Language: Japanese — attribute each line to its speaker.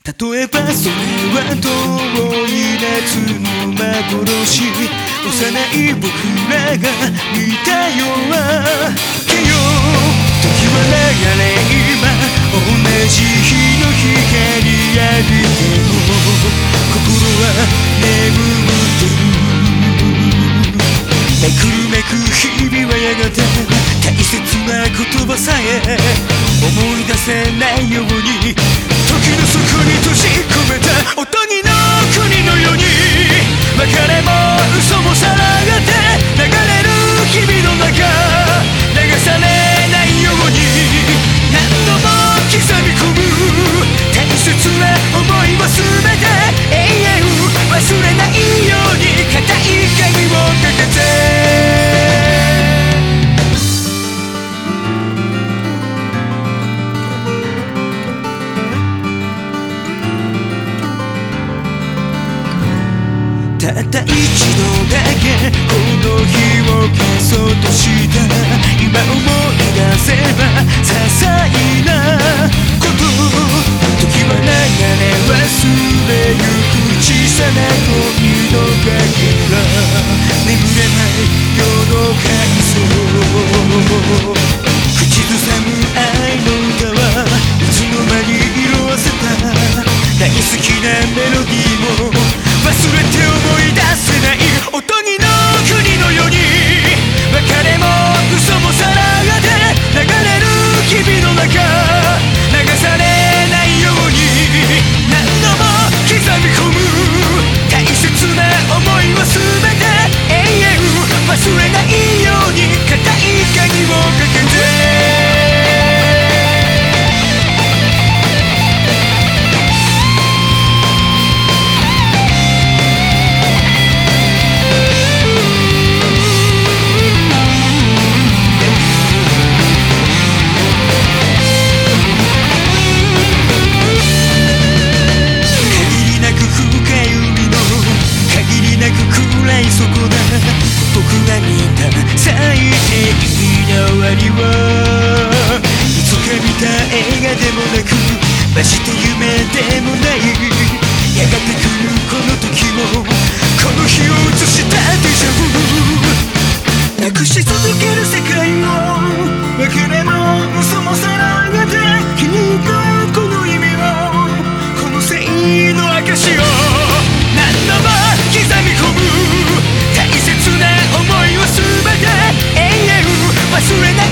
Speaker 1: 例えばそれは遠い夏の幻、幼い僕らが見たようなけよ。時は流れ今同じ日の光浴びても心は眠ってる。めくるめく日々はやがて大切な言葉さえ思い出せないように、時の底に閉じ込めたおとぎの国のように、別れも嘘もさらがて流れる日々の中、流されないように何度も刻み込む大切な想いは全て永遠忘れないように固い鍵をかけてたった一度だけこの日を消そうとした。今思い出せば些細なこと、時は流れ忘れゆく小さな恋のかけら、眠れない夜の海藻、口ずさむ愛の歌はいつの間に色あせた。大好きなメロディーも忘れて思い出せないおとぎの国のように、別れも嘘もさらがて流れる日々の中、流されないように何度も刻み込む大切な想いは全て永遠忘れないように固い鍵をかけてそこだ僕が見た最適な終わりは、いつか見た映画でもなくまして夢でもない、やがて来るこの時もこの日を映したデジャブ、なくし続ける世界を別れも嘘もさらがて気に入ったこの意味を、この正義の証を何度も刻み込む大切な想いは全て永遠忘れない